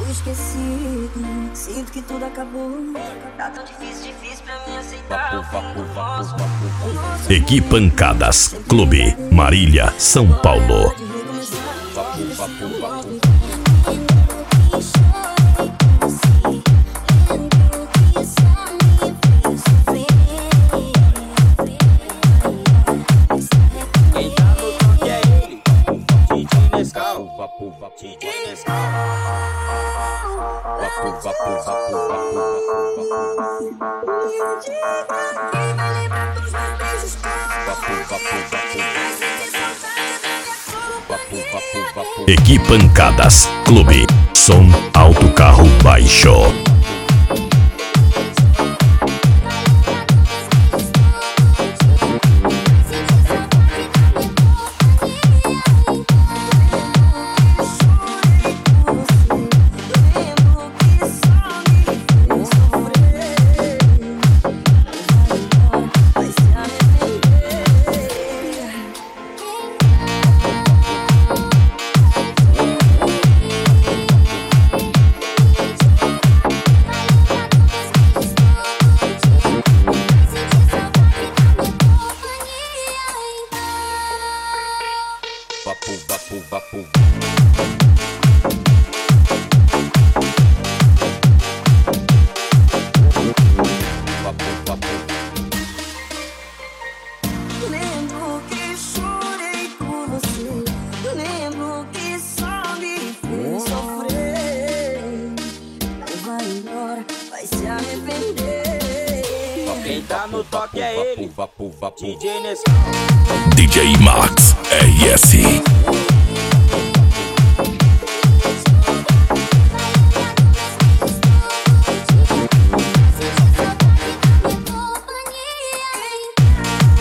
esquecido. Sinto que tudo acabou. Tá tão difícil pra mim aceitar. Equipancadas Clube, Marília, São Paulo. Equipancadas Clube, som alto, carro baixo. Lembro que chorei por você. Lembro que só me fez sofrer. Vai embora, vai se arrepender. Quem tá no toque é ele, DJ Nescau. DJ Max RS.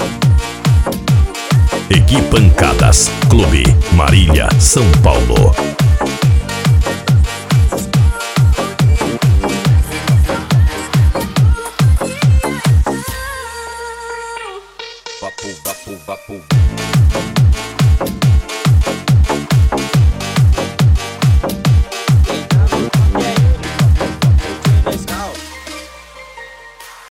Equipancadas Clube, Marília, São Paulo.